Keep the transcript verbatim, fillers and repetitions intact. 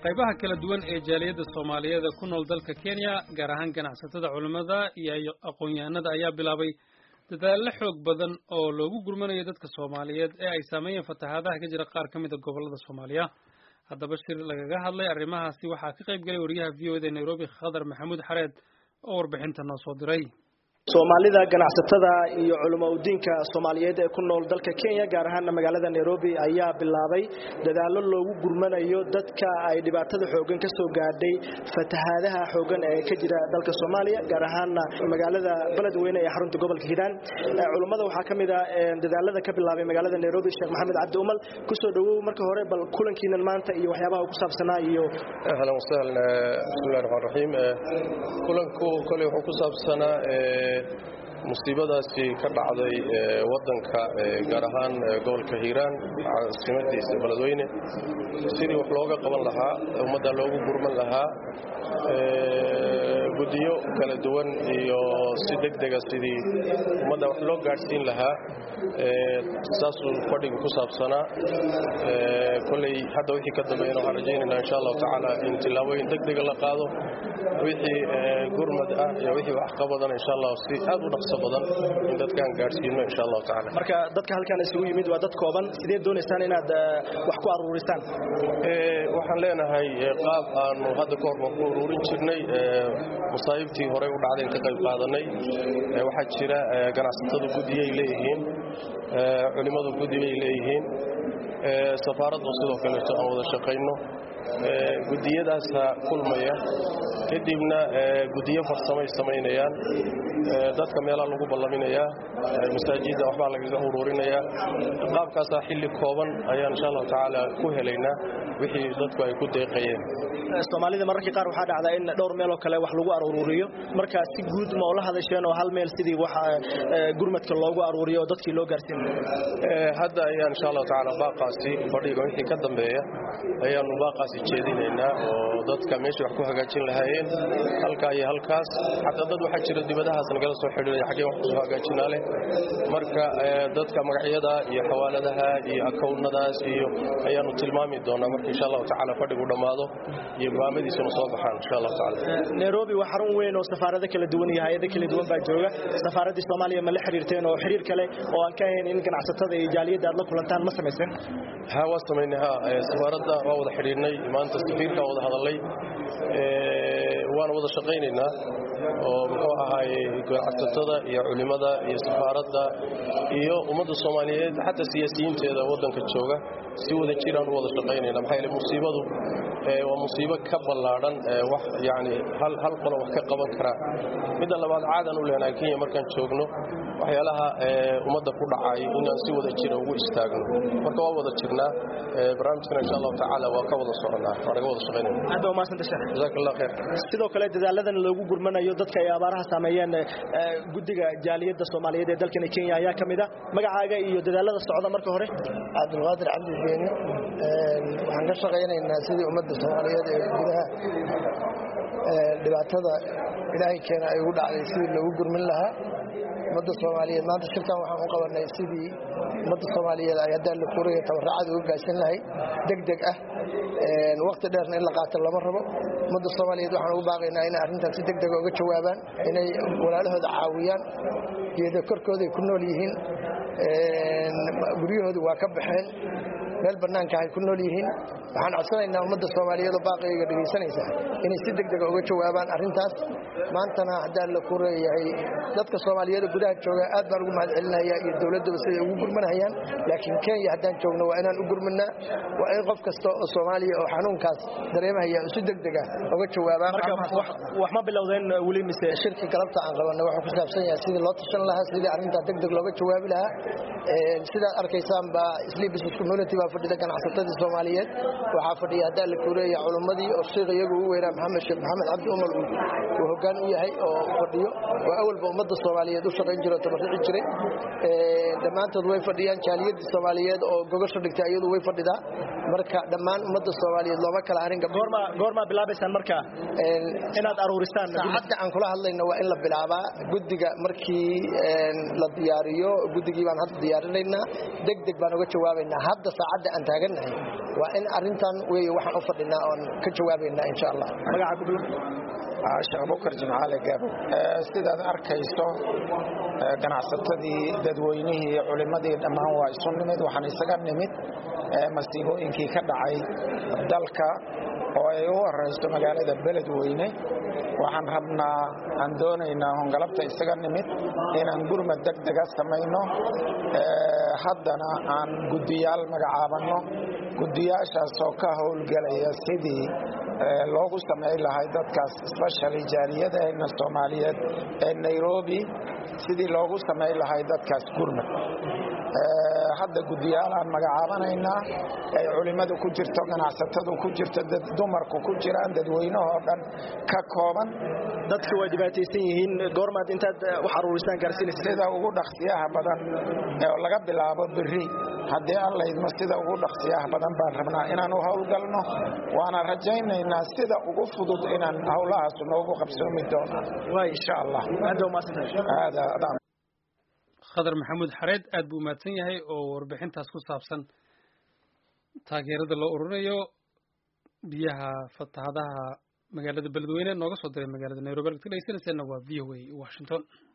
qaybaha kala duwan ee jaaliyada Soomaaliyeed ku nool dalka Kenya gaar ahaan ganacsatada culimada iyo aqoon-yahanada ayaa bilaabay dadaal xoog badan oo loogu gurmanayo dadka Soomaaliyeed ee ay saameeyeen fatahaadaha ka jira qaar kamid ah gobolada Soomaaliya. haddaba shir lagaga hadlay arrimahaasi waxaa ka qayb galay wariyaha V O A da Nairobi Khadar Maxamuud Xareed oo warbixinta noo soo diray. Soomaalida ganacsatada iyo culimada Soomaaliyeed ee ku nool dalka Kenya gaar ahaan magaalada Nairobi ayaa bilaabay dadaalo loogu gurmanayo dadka ay dhibaatada xoogan ka soo gaadhay fatahaadaha xoogan ee ka jira dalka Soomaaliya gaar ahaan magaalada Beledweyne ee xarunta gobolka Hiiraan. Culimada waxaa kamid ah dadaalada ka bilaabay magaalada Nairobi Sheekh Maxamed Cabdi Umal ku soo dhawow marka hore bal kulankiina maanta iyo waxyaabaha ku saabsanaa iyo ahlan wa sahlan bismillahir rahmanir rahim kulanku kale wuxuu ku saabsanaa musiibadaasi ka dhacday wadanka gaar ahaan gobolka Hiiraan caasimadiisa Beledweyne sidii wax looga qaban lahaa ummadda loogu gurman lahaa gudiyo kala duwan iyo si degdeg ah sidii ummadda wax loo gaarsiin lahaa saasuu fadhiga ku saabsanaa kulay hadda wixii ka dambeeyay waxaan rajaynaynaa insha Allah taala in tilaabooyin degdeg la qaado wixii gurmad ah iyo wixii wax qabadan insha Allah si aad u dhaqso badan in dadkan gaarsiino insha Allah taala. Marka dadka halkan isugu yimid waa dad kooban sidee doonaysaan inaad wax ku aruurisaan? ee waxaan leenahay qaab aan hadda ka hor ku aruurin jirnay musaayibtii hore u dhacday ka qayb qaadanay waxaa jira ganacsatada gudiyay leeyihiin culimadu gudiyay leeyihiin safaaraddu sidoo kale aan wada shaqeyno gudiyadaas kulmaya kadibna gudiyo farsamay sameynayaan dadka meelaha lagu ballaminaya masaajidda waxba laga ururinaya qaabkaas xilli kooban ayaan insha Allah taala ku helaynaa wixii dadku ay ku deeqayeen. Soomaalida mararka qaar waxaa dhacda in dhowr meel oo kale wax lagu aruuriyo marka si guud ma oo la hadasheen oo hal meel sidii waxa gurmadka loogu aruuriyo dadkii loo gaarsiin ee hadda ayaan insha Allah taala baaqaasi fadhiga wixii ka dambeeya ayaan baaqaasi jeedinaynaa oo dadka meesha wax ku hagaajin lahaayeen halka iyo halkaas hatta dad waxa jira dibadahaas nagala soo xiriiray xagee wax ku hagaajinaa leh marka dadka magacyada iyo xawaaladaha iyo akoonnadaas iyo ayaanu tilmaami doonaa marka insha Allah taala fadhigu dhamaado iyo barnaamijyada soo baxaan insha Allah taala. Nairobi waa xarun weyn oo safaarada kala duwan iyo hay'ado kala duwan baa jooga safaaradda Soomaaliya ma la xiriirteen oo xiriir kale oo aan ka ahayn in ganacsatada iyo jaaliyada aad la kulantaan ma sameeysan ha waa sameeynaha safaaradda waa wada xiriirnay maanta safiirka wada hadalay ee waan wada shaqeynaynaa oo muxuu ahaay ganacsatada iyo culimada iyo safaaradda iyo ummadda Soomaaliyeed hatta siyaasiyiinteeda wadanka jooga si wada jiraan wada shaqeynayna maxay leeyahay musiibadu ee waa musiibo ka ballaaran wax yaani hal hal qolo wax ka qaban kara midda labaad caadan u leenahay Kenya markaan joogno waxyaalaha ee ummadda ku dhacay inaan si wada jira ugu istaagno marka waa wada jirnaa barnaamijkan insha Allah taala waa ka wada soconaa waraga wada shaqeynayna aad oo maasanta sheekh jazakallahu khair sidoo kale dadaaladan loogu gurmanayo dadka ay abaaraha saameeyeen gudiga jaaliyada Soomaaliyeed ee dalka Kenya ayaa kamid ah magacaaga iyo dadaalada socda marka hore Cabdulqaadir Cabdi Beeni waxaan ka shaqeynaynaa sidii ummadda Soomaaliyeed ee gudaha dhibaatada ilaahay keena ay ugu dhacday sidii loogu gurmin lahaa ummadda Soomaaliyeed maanta shirkan waxaan u qabanay sidii ummadda Soomaaliyeed ay hadda la furayo tabarracad uga gaashan lahayd degdeg ah ee waqti dheerna in la qaato lama rabo ummadda Soomaaliyeed waxaan ugu baaqaynaa in arrintan si degdeg ah uga jawaabaan inay walaalahooda caawiyaan iyada korkooda ay ku nool yihiin guryahooda waa ka baxeen meel banaanka ay ku nool yihiin waxaan codsanaynaa ummadda Soomaaliyeed oo baaqayga dhageysanaysa inay si degdeg ah uga jawaabaan arrintaas maantana hadda la kureeyay dadka Soomaaliyeed gudaha jooga aad baan ugu mahadcelinayaa iyo dawladda sida ugu gurmanayaan laakiin Kenya haddaan joogno waa inaan u gurmanaa waa in qof kasta oo Soomaaliya oo xanuunkaas dareemaya si degdeg ah uga jawaabaan wax ma bilowdeen wali mise shirka galabta aan qabanay waxa ku saabsan yahay sidii loo tashan lahaa sidii arrinta degdeg looga jawaabi lahaa ee sida arkaysaan ba Sleep Business Community baa fadhida ganacsatada Soomaaliyeed waxaa fadhiya hadda la kureeyay culimadii oo sheekh iyagu u weeraa Maxamed Sheekh Maxamed Cabdi Umar oo hoggaan u yahay oo fadhiyo waa awalba ummadda Soomaaliyeed u shaqeyn jiray tabarrici jiray ee dhamaantood way fadhiyaan jaaliyada Soomaaliyeed oo gogosha dhigtay iyadu way fadhidaa marka dhamaan ummadda Soomaaliyeed looma kala arin goorma goorma bilaabaysan marka inaad aruurisaan hadda aan kula hadlayno waa in la bilaabaa gudiga markii la diyaariyo gudigii baan hadda diyaarinaynaa degdeg baan uga jawaabaynaa hadda saacad hadda aan taagannahay waa in arrintan weeye waxaan u fadhinaa oon ka jawaabaynaa insha allah. magaca ku bilow. Sheekh Bukar Jimcaale Gaabo. sidaad arkayso ganacsatadii dadweynihii culimadii dhammaan waa isu nimid waxaan isaga nimid masiibooyinkii ka dhacay dalka oo ay u horeyso magaalada Beledweyne. waxaan rabnaa aan doonaynaa hongalabta isaga nimid inaan gurmad degdeg ah samayno haddana aan gudiyaal magacaabano gudiyaashaas oo ka howlgalaya sidii loogu sameyn lahay dadkaas especially jaariyadaheena Soomaaliyeed ee Nairobi sidii loogu sameyn lahay dadkaas gurmad hadda gudiyaal aan magacaabanayna ay culimadu ku jirto ganacsatadu ku jirto dad dumarku ku jiraan dadweynaha dhan ka kooban dadku way dhibaataysan yihiin goormaad intaad wax aruurisaan gaarsiinaysa sida ugu dhaqsiyaha badan ee laga bilaabo biri haddii alla idmo sida ugu dhaqsiyaha badan baan rabnaa inaan u howlgalno waana rajaynaynaa sida ugu fudud inaan howlahaas noogu qabsoomi doonaan waa insha allah hadda ma sanad Khadar Maxamuud Xareed aad buu maadsan yahay oo warbixintaas ku saabsan taageerada loo ururinayo biyaha fatahaadaha magaalada Beledweyne nooga soo diray magaalada Nairobi. Waa V O A Washington.